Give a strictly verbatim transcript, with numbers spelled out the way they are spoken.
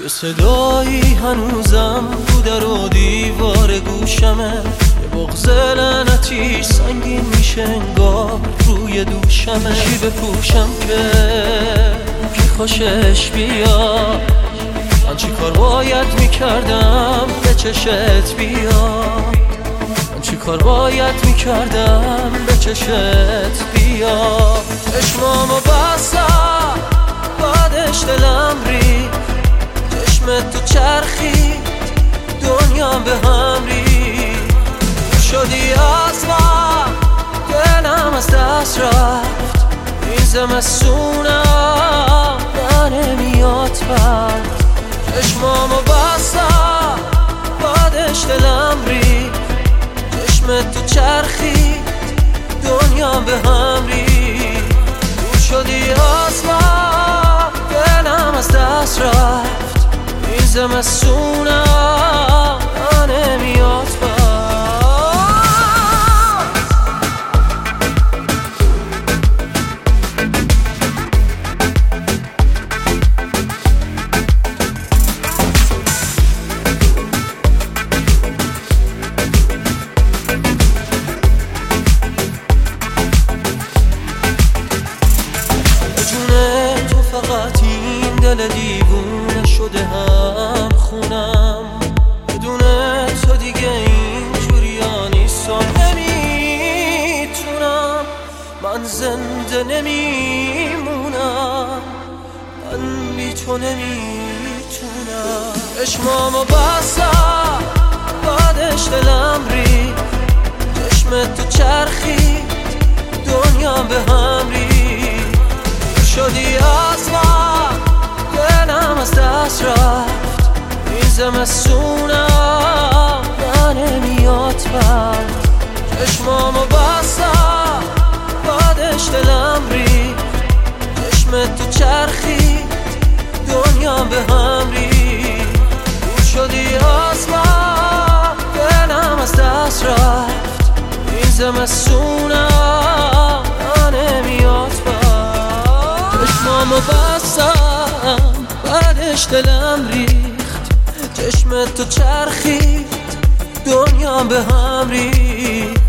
صدایی هنوزم تو در و دیوار گوشمه، یه بغض لعنتی سنگین میشه انگار روی دوشمه. چی بپوشم که که خوشش بیاد؟ من چی کار باید میکردم به چشت بیاد؟ من چی کار باید میکردم به چشت بیاد؟ چشمامو بستم بعدش دلم ری، چشمت تو چرخی دنیا به هم ری. شدی از من دلم از دست رفت، این زمستونم نمیاد برد. چشمامو بستم بعدش دلم ری، چشمت تو چرخی دنیا به هم ری. دور شدی از من دلم از دست رفت، این زمستونم نمیاد برد. فقط این دل دیوونه شده هم خونم، بدون تو دیگه اینجوریا نیستم. نمیتونم، من زنده نمیمونم، من بی تو نمیتونم. چشمامو بستم بعدش دلم ری، چشمت تو چرخی دنیا به هم ری. شدی از من دلم از دست رفت، این زمستونم نمیاد برد. چشمامو بستم بعدش دلم ری، چشمت تو چرخی دنیا به هم ری. دور شدی از من دلم از دست رفت، این زمستونم نمیاد برد. چشمامو بستم بعدش دلم ریخت، چشمت تو چرخید دنیا به هم ریخت.